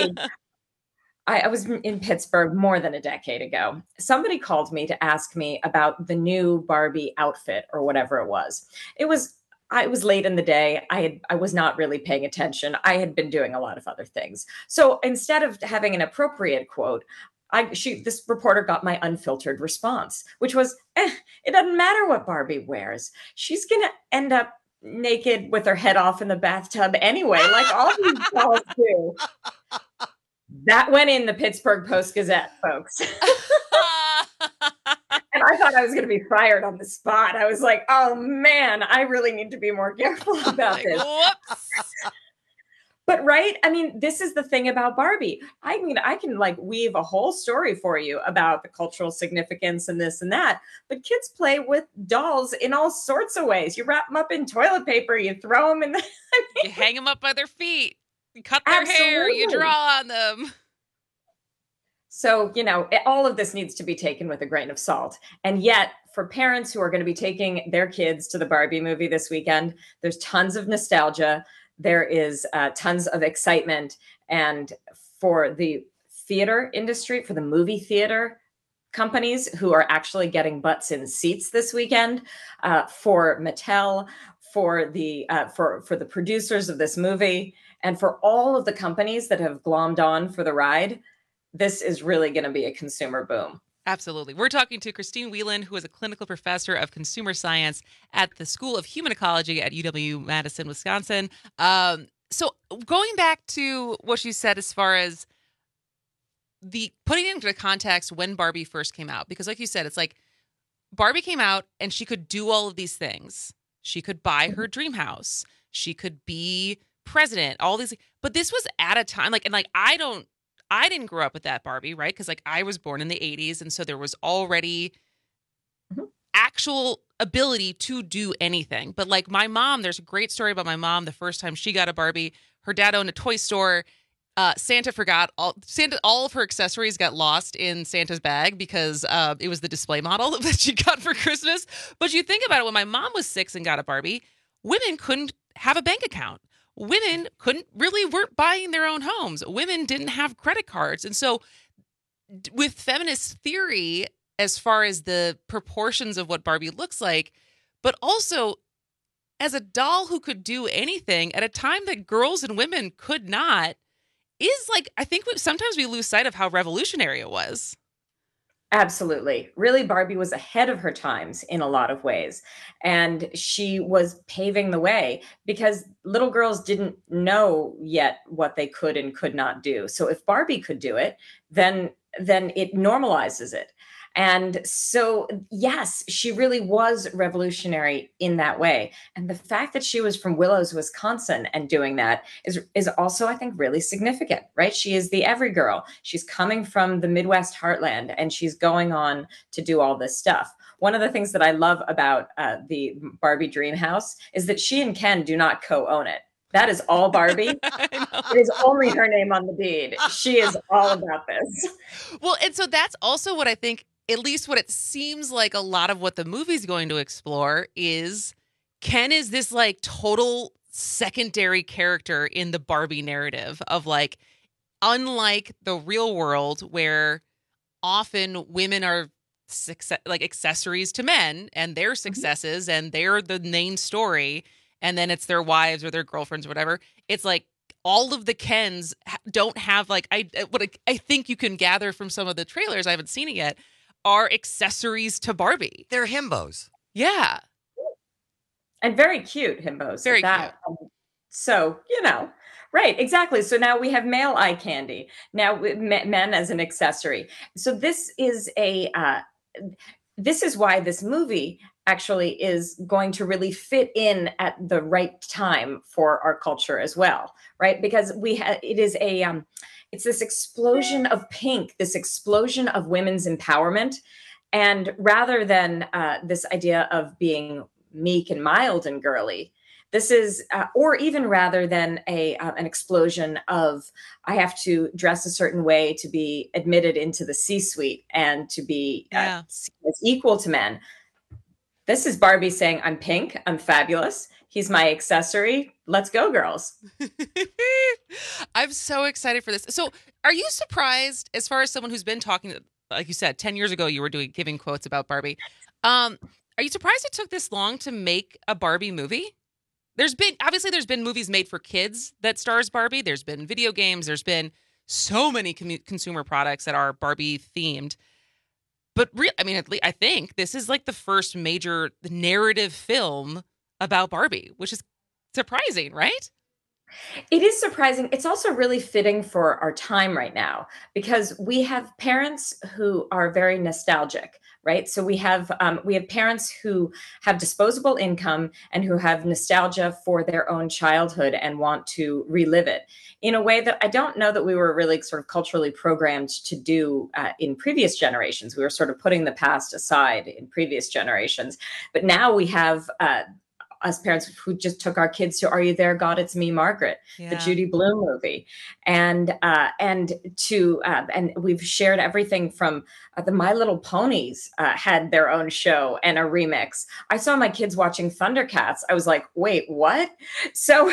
I was in Pittsburgh more than a decade ago. Somebody called me to ask me about the new Barbie outfit or whatever it was. It was late in the day. I was not really paying attention. I had been doing a lot of other things. So instead of having an appropriate quote, this reporter got my unfiltered response, which was, it doesn't matter what Barbie wears. She's going to end up naked with her head off in the bathtub anyway, like all these dolls do. That went in the Pittsburgh Post-Gazette, folks. And I thought I was going to be fired on the spot. I was like, oh man, I really need to be more careful about this. Whoops. But right, I mean, this is the thing about Barbie. I mean, I can like weave a whole story for you about the cultural significance and this and that. But kids play with dolls in all sorts of ways. You wrap them up in toilet paper, you throw them in the You hang them up by their feet, you cut their hair, you draw on them. So, you know, all of this needs to be taken with a grain of salt. And yet, for parents who are going to be taking their kids to the Barbie movie this weekend, there's tons of nostalgia. There is tons of excitement. And for the theater industry, for the movie theater companies who are actually getting butts in seats this weekend, for Mattel, for the producers of this movie, and for all of the companies that have glommed on for the ride, this is really going to be a consumer boom. Absolutely. We're talking to Christine Whelan, who is a clinical professor of consumer science at the School of Human Ecology at UW-Madison, Wisconsin. So going back to what you said as far as the putting into context when Barbie first came out, because like you said, it's like Barbie came out and she could do all of these things. She could buy her dream house. She could be president, all these. But this was at a time I didn't grow up with that Barbie, right? Because like I was born in the 80s. And so there was already actual ability to do anything. But like my mom, there's a great story about my mom. The first time she got a Barbie, her dad owned a toy store. Santa forgot all of her accessories got lost in Santa's bag because it was the display model that she got for Christmas. But you think about it, when my mom was 6 and got a Barbie, women couldn't have a bank account. Women weren't buying their own homes. Women didn't have credit cards. And so with feminist theory, as far as the proportions of what Barbie looks like, but also as a doll who could do anything at a time that girls and women could not, is like, I think sometimes we lose sight of how revolutionary it was. Absolutely. Really, Barbie was ahead of her times in a lot of ways. And she was paving the way because little girls didn't know yet what they could and could not do. So if Barbie could do it, then it normalizes it. And so, yes, she really was revolutionary in that way. And the fact that she was from Willows, Wisconsin, and doing that is also, I think, really significant, right? She is the every girl. She's coming from the Midwest heartland, and she's going on to do all this stuff. One of the things that I love about the Barbie Dream House is that she and Ken do not co-own it. That is all Barbie. It is only her name on the deed. She is all about this. Well, and so that's also what I think, at least what it seems like a lot of what the movie's going to explore is Ken is this like total secondary character in the Barbie narrative of like, unlike the real world where often women are like accessories to men and their successes and they're the main story. And then it's their wives or their girlfriends or whatever. It's like all of the Kens don't have like, what I think you can gather from some of the trailers, I haven't seen it yet, are accessories to Barbie. They're himbos. Yeah. And very cute himbos. Very cute. So, you know, right, exactly. So now we have male eye candy. Now men as an accessory. So this is this is why this movie actually is going to really fit in at the right time for our culture as well, right? Because it's this explosion of pink, this explosion of women's empowerment. And rather than this idea of being meek and mild and girly, this is, or even rather than an explosion of, I have to dress a certain way to be admitted into the C-suite and to be as equal to men. This is Barbie saying, I'm pink, I'm fabulous. He's my accessory. Let's go, girls. I'm so excited for this. So are you surprised, as far as someone who's been talking, like you said, 10 years ago, you were giving quotes about Barbie. Are you surprised it took this long to make a Barbie movie? There's been movies made for kids that stars Barbie. There's been video games. There's been so many consumer products that are Barbie themed. But I think this is like the first major narrative film about Barbie, which is surprising, right? It is surprising. It's also really fitting for our time right now because we have parents who are very nostalgic, right? So we have parents who have disposable income and who have nostalgia for their own childhood and want to relive it in a way that I don't know that we were really sort of culturally programmed to do in previous generations. We were sort of putting the past aside in previous generations. But now we have us parents who just took our kids to Are You There, God? It's Me, Margaret, the Judy Blume movie. And we've shared everything from the My Little Ponies had their own show and a remix. I saw my kids watching Thundercats. I was like, wait, what? So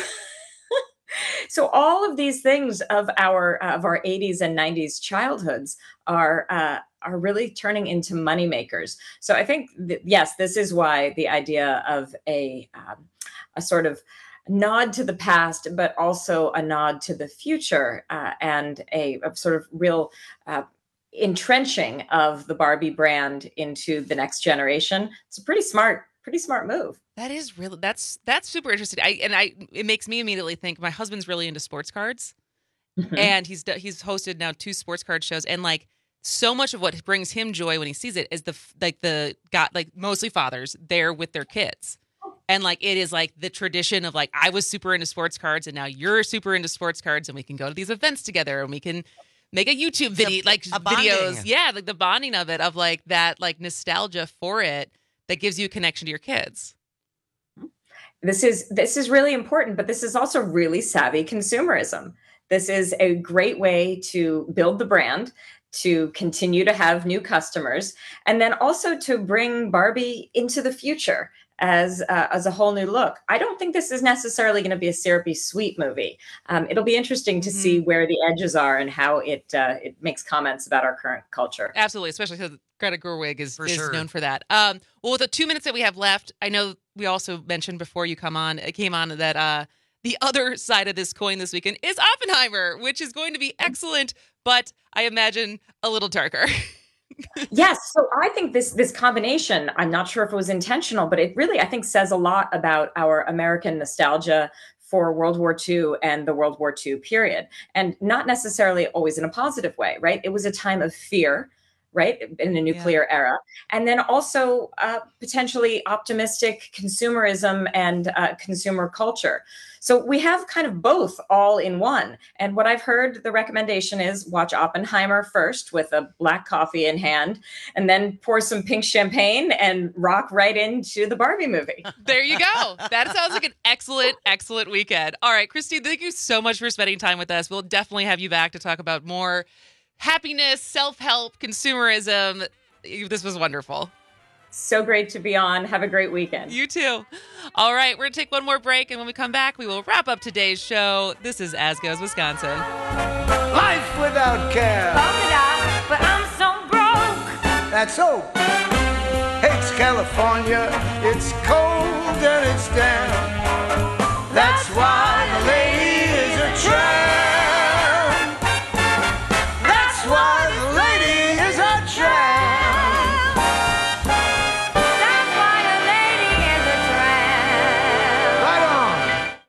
all of these things of our 80s and 90s childhoods are really turning into money makers. So I think yes, this is why the idea of a sort of nod to the past, but also a nod to the future, and a sort of real entrenching of the Barbie brand into the next generation. It's a pretty smart move. That is really, that's super interesting. It makes me immediately think my husband's really into sports cards, and he's hosted now 2 sports card shows, and like so much of what brings him joy when he sees it is mostly fathers there with their kids. And like, it is like the tradition of like, I was super into sports cards and now you're super into sports cards, and we can go to these events together and we can make a YouTube video, videos. Yeah. Like the bonding of it, of like that, like nostalgia for it that gives you a connection to your kids. This is really important, but this is also really savvy consumerism. This is a great way to build the brand, to continue to have new customers, and then also to bring Barbie into the future as a whole new look. I don't think this is necessarily going to be a syrupy sweet movie. It'll be interesting to see where the edges are and how it makes comments about our current culture. Absolutely, especially because Greta Gerwig is known for that. Well, with the 2 minutes that we have left, I know we also mentioned before you came on that the other side of this coin this weekend is Oppenheimer, which is going to be excellent, but I imagine a little darker. Yes. So I think this combination, I'm not sure if it was intentional, but it really, I think, says a lot about our American nostalgia for World War II and the World War II period, and not necessarily always in a positive way, right? It was a time of fear, right, in the nuclear era. And then also potentially optimistic consumerism and consumer culture. So we have kind of both all in one. And what I've heard, the recommendation is watch Oppenheimer first with a black coffee in hand, and then pour some pink champagne and rock right into the Barbie movie. There you go. That sounds like an excellent, excellent weekend. All right, Christine, thank you so much for spending time with us. We'll definitely have you back to talk about more happiness, self-help, consumerism. This was wonderful. So great to be on. Have a great weekend. You too. All right, we're going to take one more break, and when we come back, we will wrap up today's show. This is As Goes Wisconsin. Life without care. But I'm so broke. That's so. Hates California. It's cold and it's damp. That's why the lady is a tramp. Why the lady is a tramp. That's why the lady is a tramp. Right on.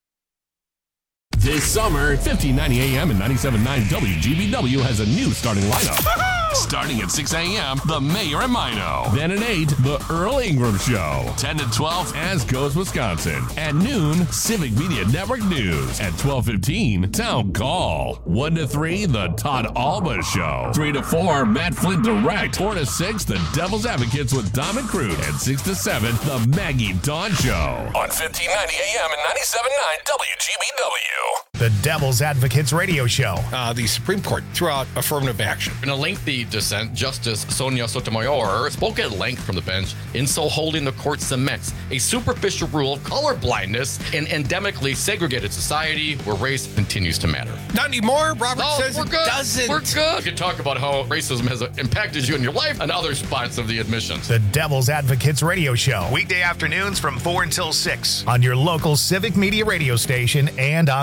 This summer, 1590 AM and 97.9 WGBW has a new starting lineup. Starting at 6 a.m., The Mayor and Mino. Then at 8, The Earl Ingram Show. 10 to 12, As Goes Wisconsin. At noon, Civic Media Network News. At 12:15, Town Call. 1 to 3, The Todd Alba Show. 3 to 4, Matt Flint Direct. 4 to 6, The Devil's Advocates with Dom and Crude. And 6 to 7, The Maggie Dawn Show. On 1590 AM and 97.9 WGBW. The Devil's Advocates Radio Show. The Supreme Court threw out affirmative action. In a lengthy dissent, Justice Sonia Sotomayor spoke at length from the bench, in so holding the court cements a superficial rule of color blindness in endemically segregated society where race continues to matter. Not anymore. Robert says it doesn't. We're good. We could talk about how racism has impacted you in your life and other spots of the admissions. The Devil's Advocates Radio Show. Weekday afternoons from 4 until 6 on your local Civic Media radio station and on the app.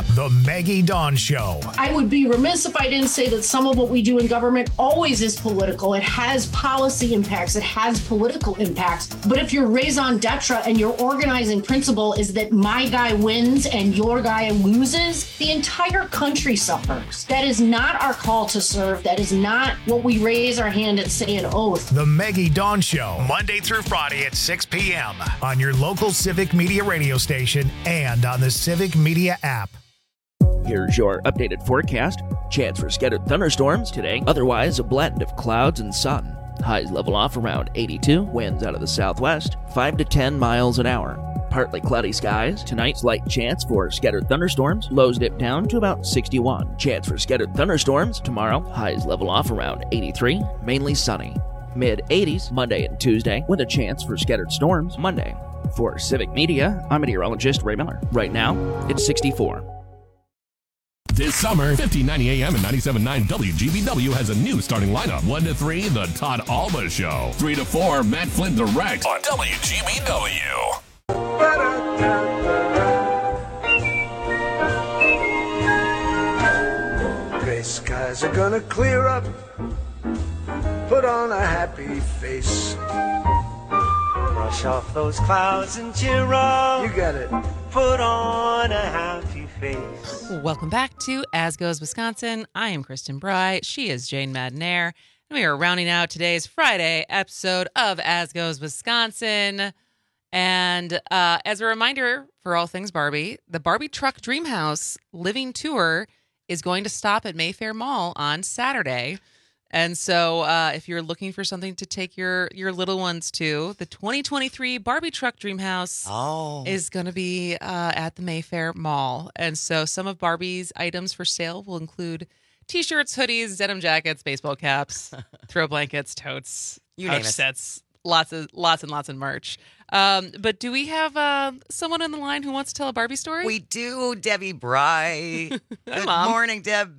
app. The Maggie Dawn Show. I would be remiss if I didn't say that some of what we do in government always is political. It has policy impacts. It has political impacts. But if your raison d'etre and your organizing principle is that my guy wins and your guy loses, the entire country suffers. That is not our call to serve. That is not what we raise our hand and say an oath. The Maggie Dawn Show, Monday through Friday at 6 p.m. on your local Civic Media radio station and on the Civic Media app. Here's your updated forecast. Chance for scattered thunderstorms today. Otherwise, a blend of clouds and sun. Highs level off around 82. Winds out of the southwest, 5 to 10 miles an hour. Partly cloudy skies. Tonight, slight chance for scattered thunderstorms. Lows dip down to about 61. Chance for scattered thunderstorms tomorrow. Highs level off around 83. Mainly sunny. Mid-80s Monday and Tuesday with a chance for scattered storms Monday. For Civic Media, I'm meteorologist Ray Miller. Right now, it's 64. This summer, 1590 AM and 97.9 WGBW has a new starting lineup. 1 to 3, The Todd Alba Show. 3 to 4, Matt Flynn Direct on WGBW. Gray skies are gonna clear up. Put on a happy face. Brush off those clouds and cheer up. You got it. Put on a happy face. Welcome back to As Goes Wisconsin. I am Kristen Bry. She is Jane Madnair. And we are rounding out today's Friday episode of As Goes Wisconsin. And as a reminder for all things Barbie, the Barbie Truck Dreamhouse Living Tour is going to stop at Mayfair Mall on Saturday. And so if you're looking for something to take your little ones to, the 2023 Barbie Truck Dreamhouse is going to be at the Mayfair Mall. And so some of Barbie's items for sale will include T-shirts, hoodies, denim jackets, baseball caps, throw blankets, totes, you name it. Sets, lots and lots of merch. But do we have someone on the line who wants to tell a Barbie story? We do, Debbie Bry. Good morning, Deb.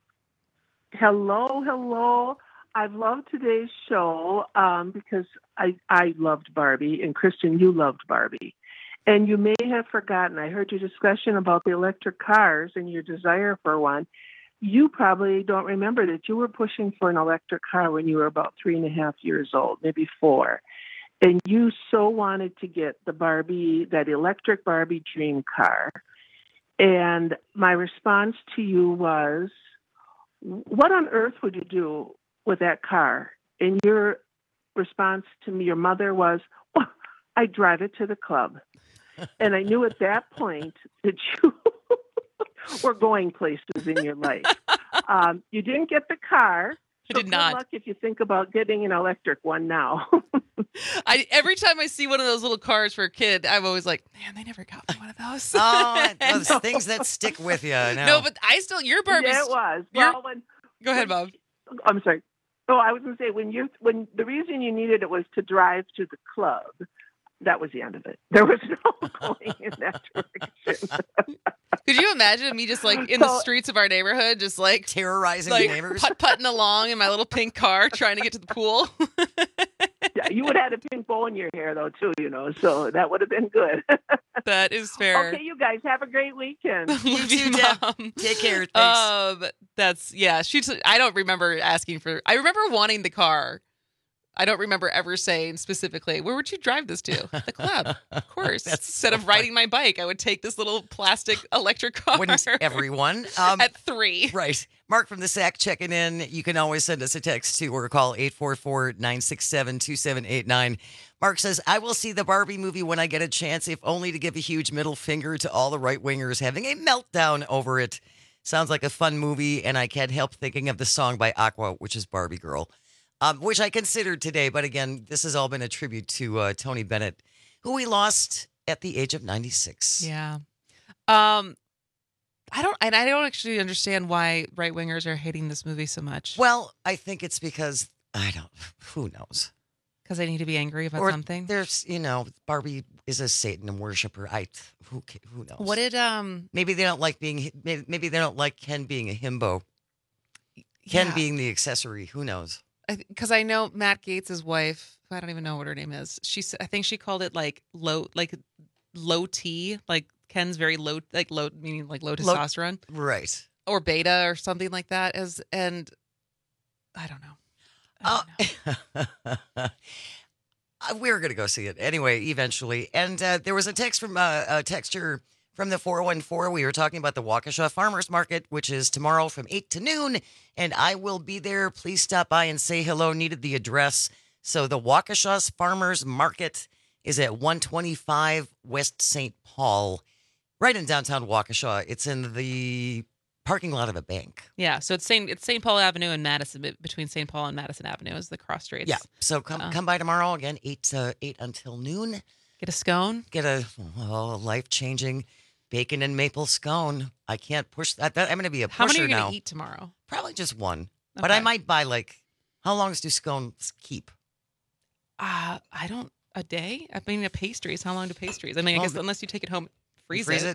Hello. I've loved today's show because I loved Barbie, and Kristen, you loved Barbie. And you may have forgotten, I heard your discussion about the electric cars and your desire for one. You probably don't remember that you were pushing for an electric car when you were about 3.5 years old, maybe 4. And you so wanted to get the Barbie, that electric Barbie dream car. And my response to you was, what on earth would you do with that car? And your response to me, your mother, was, well, I'd drive it to the club. And I knew at that point that you were going places in your life. You didn't get the car. I did not. Good luck if you think about getting an electric one now. Every time I see one of those little cars for a kid, I'm always like, man, they never got me one of those. Those things that stick with you. No, but I still, your Barbie's. Yeah, it was. Well, go ahead, Bob. I'm sorry. Oh, I was going to say, when the reason you needed it was to drive to the club, that was the end of it. There was no going in that direction. Could you imagine me just like in the streets of our neighborhood, just like terrorizing the neighbors, putting along in my little pink car, trying to get to the pool? Yeah, you would have had a pink bow in your hair though, too. So that would have been good. That is fair. Okay, you guys have a great weekend. You too, Deb. Take care. Thanks. I don't remember asking for. I remember wanting the car. I don't remember ever saying specifically, where would you drive this to? The club, of course. Instead of riding my bike, I would take this little plastic electric car. Wouldn't everyone? At 3. Right. Mark from the SAC checking in. You can always send us a text to or call 844-967-2789. Mark says, I will see the Barbie movie when I get a chance, if only to give a huge middle finger to all the right-wingers having a meltdown over it. Sounds like a fun movie, and I can't help thinking of the song by Aqua, which is Barbie Girl. Which I considered today, but again, this has all been a tribute to Tony Bennett, who we lost at the age of 96. Yeah. I don't actually understand why right wingers are hating this movie so much. Well, I think it's because who knows? Because they need to be angry about something. There's, Barbie is a Satan worshiper. Who knows? What did maybe they don't like maybe they don't like Ken being a himbo. Ken being the accessory. Who knows? Because I know Matt Gaetz' wife, I don't even know what her name is. I think she called it like low T, like Ken's very low, meaning like low testosterone. Right. Or beta or something like that. And I don't know. We're going to go see it anyway, eventually. And there was a text from a texter from the 414. We were talking about the Waukesha Farmers Market, which is tomorrow from 8 to noon. And I will be there. Please stop by and say hello. Needed the address. So the Waukesha Farmers Market is at 125 West St. Paul, right in downtown Waukesha. It's in the parking lot of a bank. Yeah, so it's St. Paul Avenue and Madison, between St. Paul and Madison Avenue is the cross streets. Yeah, so come by tomorrow again, 8 until noon. Get a scone. Get a life-changing bacon and maple scone. I can't push that. I'm going to be a pusher now. How many are you going to eat tomorrow? Probably just one. Okay. But I might buy how long do scones keep? A day? I mean, pastries. How long do pastries? I mean, I guess unless you take it home, freeze it.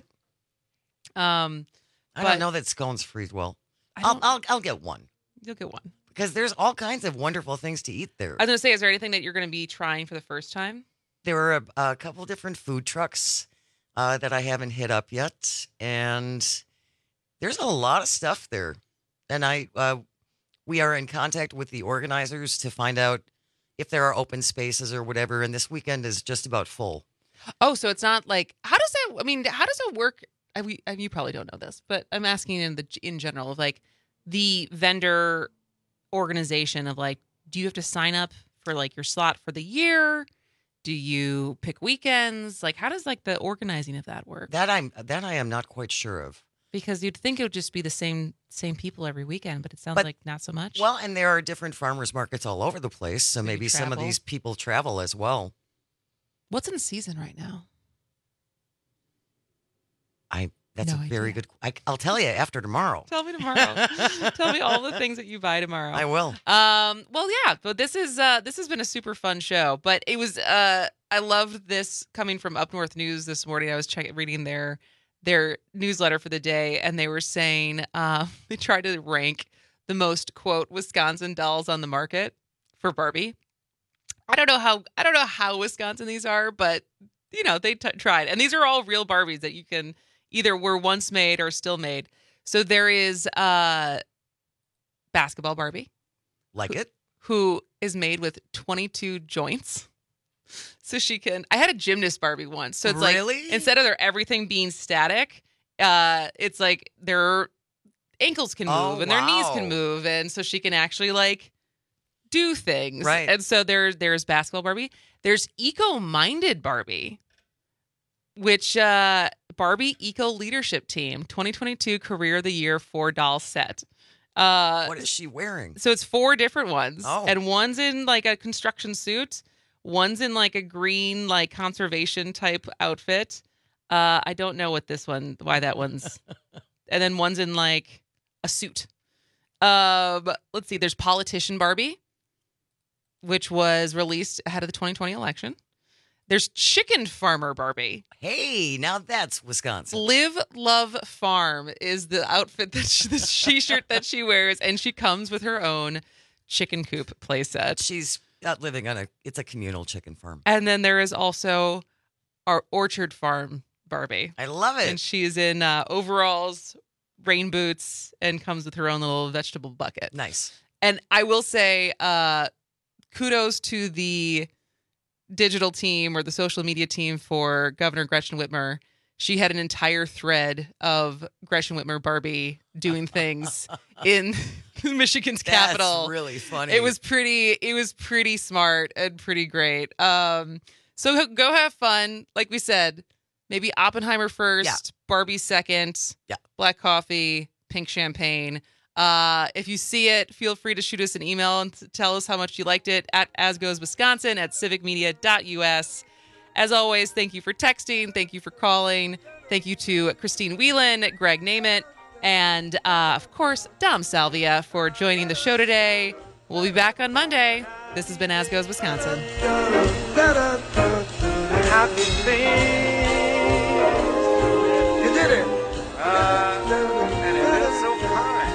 I don't know that scones freeze well. I'll get one. You'll get one. Because there's all kinds of wonderful things to eat there. I was going to say, is there anything that you're going to be trying for the first time? There are a couple different food trucks that I haven't hit up yet. And there's a lot of stuff there. And we are in contact with the organizers to find out if there are open spaces or whatever. And this weekend is just about full. Oh, so it's not like, how does it work? You probably don't know this, but I'm asking in general of like the vendor organization of like, do you have to sign up for like your slot for the year? Do you pick weekends? Like, how does like the organizing of that work? That I am not quite sure of. Because you'd think it would just be the same people every weekend, but it sounds like not so much. Well, and there are different farmers markets all over the place, so maybe some of these people travel as well. What's in season right now? That's a very good. I'll tell you after tomorrow. Tell me tomorrow. Tell me all the things that you buy tomorrow. I will. Well, yeah. But this has been a super fun show. But it was. I loved this coming from Up North News this morning. I was reading their newsletter for the day, and they were saying they tried to rank the most quote Wisconsin dolls on the market for Barbie. I don't know how Wisconsin these are, but they tried, and these are all real Barbies that you can. Either were once made or still made. So there is basketball Barbie. Who is made with 22 joints. So she can... I had a gymnast Barbie once. So it's like, instead of everything being static, it's like their ankles can move and their knees can move. And so she can actually like do things. Right. And so there's basketball Barbie. There's eco-minded Barbie, which... Barbie Eco Leadership Team 2022 Career of the Year 4-doll set. What is she wearing? So it's 4 different ones. Oh. And one's in like a construction suit. One's in like a green, like conservation type outfit. I don't know why that one's. And then one's in like a suit. Let's see. There's Politician Barbie, which was released ahead of the 2020 election. There's Chicken Farmer Barbie. Hey, now that's Wisconsin. Live, Love, Farm is the outfit the she-shirt that she wears, and she comes with her own chicken coop playset. She's living on it's a communal chicken farm. And then there is also our Orchard Farm Barbie. I love it. And she's in overalls, rain boots, and comes with her own little vegetable bucket. Nice. And I will say, kudos to the digital team or the social media team for Governor Gretchen Whitmer. She had an entire thread of Gretchen Whitmer Barbie doing things in Michigan's capital. That's really funny. It was pretty smart and pretty great. So go have fun. Like we said, maybe Oppenheimer first, Barbie second, black coffee, pink champagne. If you see it, feel free to shoot us an email and tell us how much you liked it at asgoeswisconsin@civicmedia.us. As always, thank you for texting. Thank you for calling. Thank you to Christine Whelan, Greg Namit, and, of course, Dom Salvia for joining the show today. We'll be back on Monday. This has been As Goes Wisconsin. Happy thing. You did it. And it is so kind.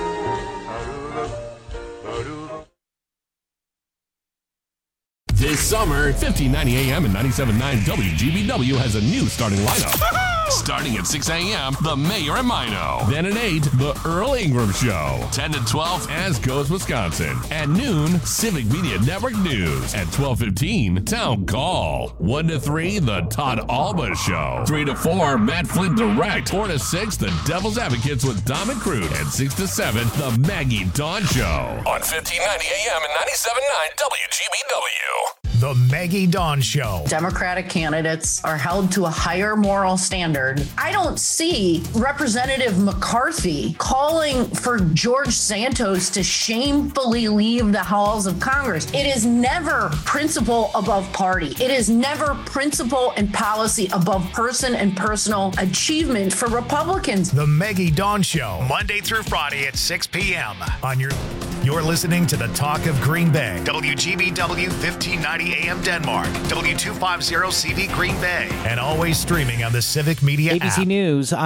This summer, 1590 AM and 97.9 WGBW has a new starting lineup. Starting at 6 a.m., The Mayor and Mino. Then at 8, The Earl Ingram Show. 10 to 12, As Goes Wisconsin. At noon, Civic Media Network News. At 12:15, Town Call. 1 to 3, The Todd Alba Show. 3 to 4, Matt Flynn Direct. 4 to 6, The Devil's Advocates with Dom and Crude. And 6 to 7, The Maggie Dawn Show. On 1590 AM and 97.9 WGBW. The Maggie Dawn Show. Democratic candidates are held to a higher moral standard. I don't see Representative McCarthy calling for George Santos to shamefully leave the halls of Congress. It is never principle above party. It is never principle and policy above person and personal achievement for Republicans. The Maggie Dawn Show, Monday through Friday at 6 p.m. You're listening to the Talk of Green Bay, WGBW 1590 AM Denmark, W250 CV Green Bay, and always streaming on the Civic Media app. ABC News.